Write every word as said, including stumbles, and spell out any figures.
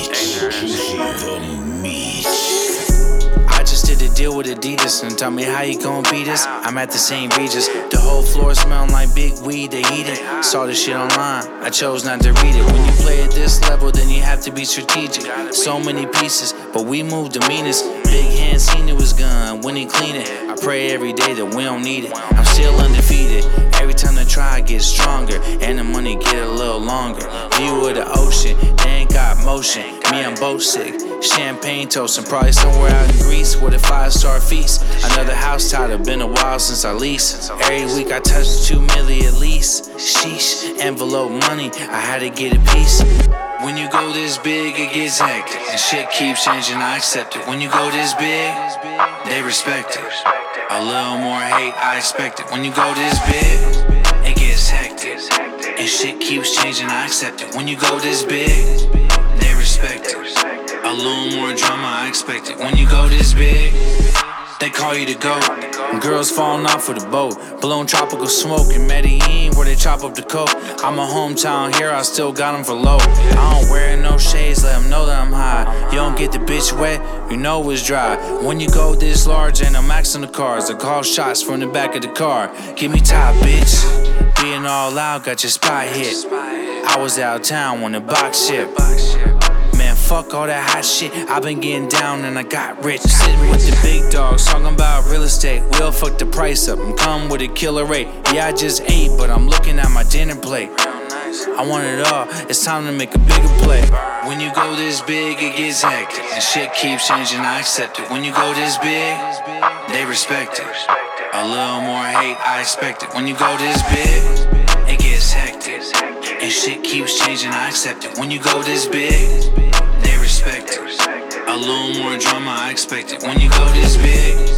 The meat. I just did a deal with Adidas and tell me how you gon' beat us. I'm at the Saint Regis. The whole floor smelling like big weed, they eat it. Saw this shit online, I chose not to read it. When you play at this level, then you have to be strategic. So many pieces, but we move the meanest. Big hand seen it was gone when he clean it. I pray every day that we don't need it. I'm still undefeated. Every time I try, I get stronger, and the money get a little longer. View of the ocean, they ain't got motion. Me, I'm boat sick. Champagne toasting, probably somewhere out in Greece with a five-star feast. Another house title, been a while since I leased. Every week I touch two milli at least. Sheesh, envelope money, I had to get a piece. When you go this big, it gets hectic, and shit keeps changing, I accept it. When you go this big, they respect it. A little more hate, I expect it. When you go this big, it gets hectic, and shit keeps changing, I accept it. When you go this big, they respect it. A little more drama, I expect it. When you go this big, they call you the GOAT. Girls falling off of the boat. Blowing tropical smoke in Medellin where they chop up the coke. I'm a hometown hero, I still got them for low. I don't wear no shades, let them know that I'm high. You don't get the bitch wet, you know it's dry. When you go this large and I'm maxing the cars, I call shots from the back of the car. Give me top, bitch. Being all out, got your spot hit. I was out of town on the box ship. Man, fuck all that hot shit. I been getting down and I got rich. Sitting with the big dogs, talking about real estate. We'll fuck the price up and come with a killer rate. Yeah, I just ate, but I'm looking at my dinner plate. I want it all, it's time to make a bigger play. When you go this big, it gets hectic, and shit keeps changing, I accept it. When you go this big, they respect it. A little more hate, I expect it. When you go this big, it gets hectic, and shit keeps changing, I accept it. When you go this big, they respect it. A little more drama, I expect it. When you go this big,